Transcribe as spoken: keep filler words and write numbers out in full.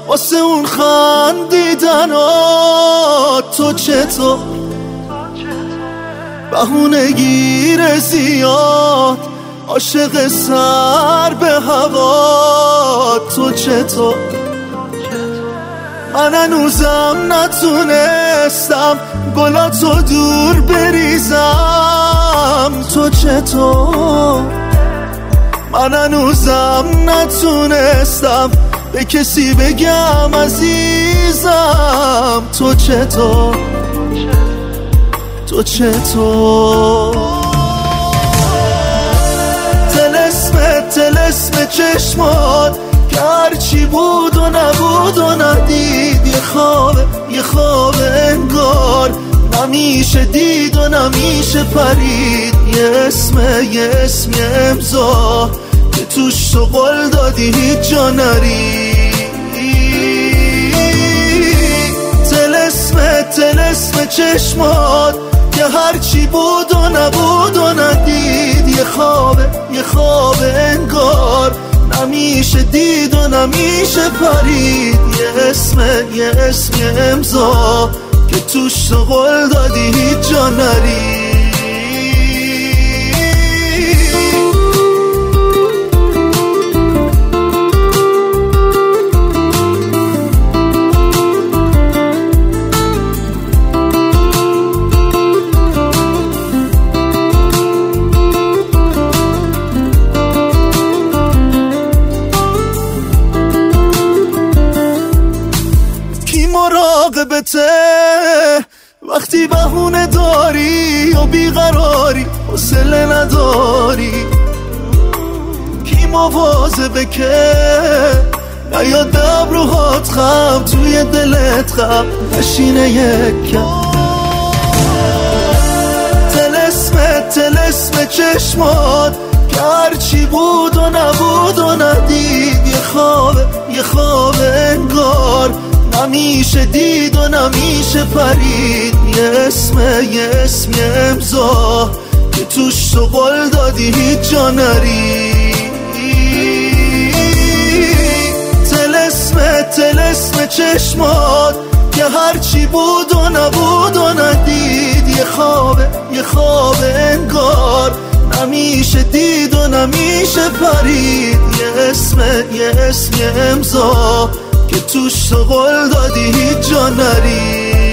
واسه اون خندیدنات تو چطور؟ بهونه گیر زیاد عاشق سر به هوا تو چطور؟ من هنوزم نتونستم گلاتو دور بریزم تو چطور؟ من هنوزم نتونستم به کسی بگم عزیزم تو چطور؟ تو چطور؟ طلسم طلسم چشمات که هرچی بود و نبود و ندید یه خوابه یه خواب انگار نمیشه دید و نمیشه پرید یه اسم یه اسم یه امضا که توش تو قول دادی هیچ جا نری طلسم طلسم چشمات که هرچی بود و نبود و ندید یه خوابه یه خواب انگار نمیشه دید و نمیشه پرید یه اسم یه اسم یه امضا که توش تو قول دادی هیچ جا نری مراقبته وقتی بهونه داری و بیقراری حوصله نداری کی مواظبه که نیاد به ابروهات خم توی دلت خم نشینه یک کم طلسم طلسم چشمات که هرچی بود و نبود و ندید یه خوابه یه خواب انگار نمیشه دید و نمیشه پرید یه اسم یه اسم یه امضا که توش تو قول دادی هیچ جا نری طلسم طلسم چشمات که هرچی بود و نبود و ندید یه خوابه یه خواب انگار نمیشه دید و نمیشه پرید یه اسم یه اسم یه امضا که توش تو قول دادی هیچ جا نری